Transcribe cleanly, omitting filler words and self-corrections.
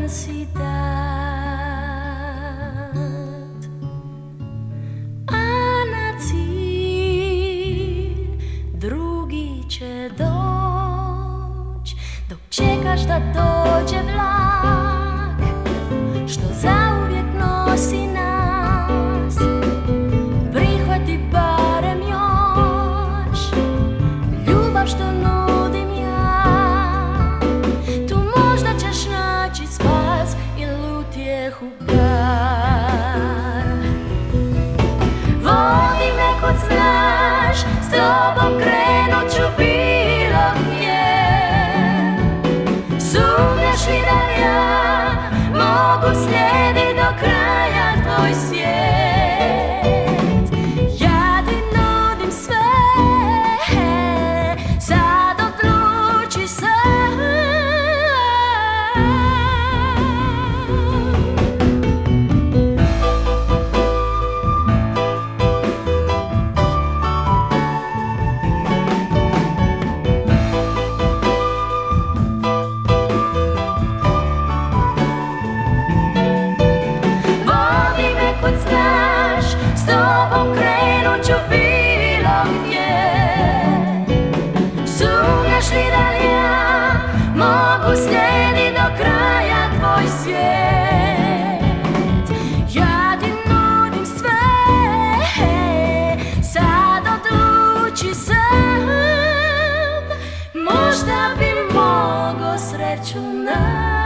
si dat, a na cilj drugi će doć, dok čekaš da dođe vlak što zauvijek nosi nas. Prihvati barem još ljubav što nudim ja, tu možda ćeš naći spas ili utjehu par. Vodi me kud znaš, s tobom krenut ću bilo gdje. Sumnjaš li da ja mogu slijedit do kraja tvoj svijet? Ja ti nudim sve, sad odluči se. S tobom krenut ću bilo gdje. Sumnjaš li da ja mogu slijedit do kraja tvoj svijet? Ja ti nudim sve, sad odluči sam. Možda bi mogo sreću naći.